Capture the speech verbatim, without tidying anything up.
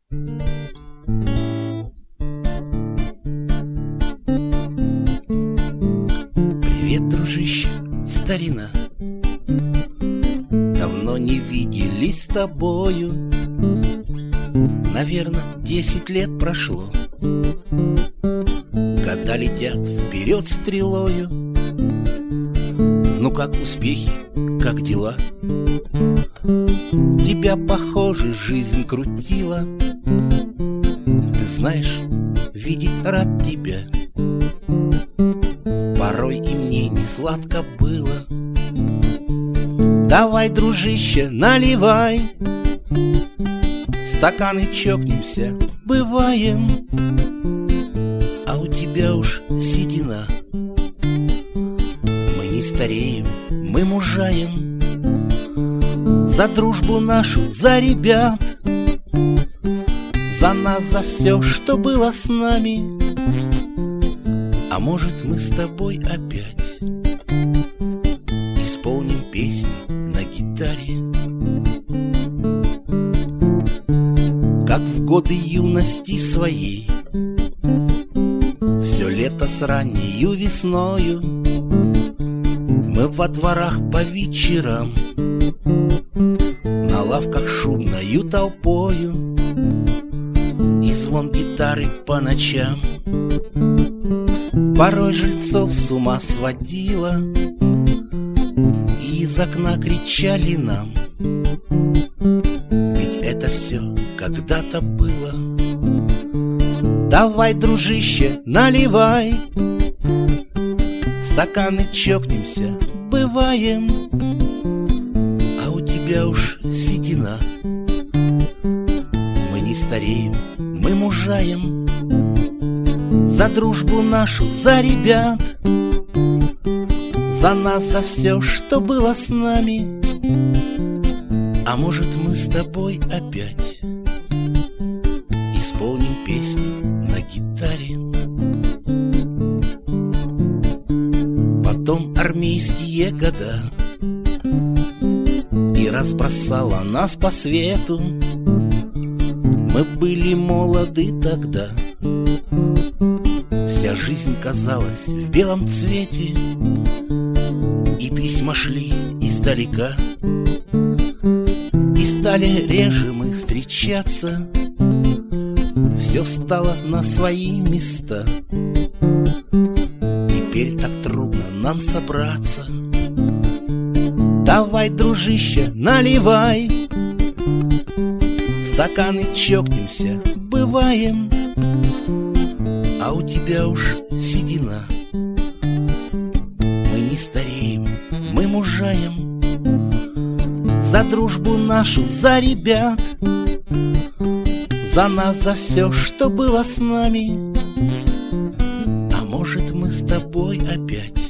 Привет, дружище, старина. Давно не виделись с тобою. Наверно, десять лет прошло. Года летят вперед стрелою. Ну как успехи, как дела? Тебя, похоже, жизнь крутила. Ты знаешь, видеть рад тебя. Порой и мне не сладко было. Давай, дружище, наливай, стаканы чокнемся, бываем. А у тебя уж седина. Мы не стареем, мы мужаем. За дружбу нашу, за ребят, за нас, за все, что было с нами. А может, мы с тобой опять исполним песни на гитаре, как в годы юности своей. Все лето с раннею весною мы во дворах по вечерам, на лавках шумною толпою, и звон гитары по ночам порой жильцов с ума сводила. И из окна кричали нам, ведь это все когда-то было. Давай, дружище, наливай, стаканы чокнемся, бываем. А у тебя уж седина. Мы не стареем, мы мужаем. За дружбу нашу, за ребят, за нас, за все, что было с нами. А может, мы с тобой опять исполним песни на гитаре. Потом армейские года, и разбросала нас по свету. Мы были молоды тогда, вся жизнь казалась в белом цвете, и письма шли издалека, и стали реже мы встречаться. Все встало на свои места. Теперь так трудно нам собраться. Давай, дружище, наливай, стаканы чокнемся, бываем. А у тебя уж седина. Мы не стареем, мы мужаем. За дружбу нашу, за ребят, за нас, за все, что было с нами. А может, мы с тобой опять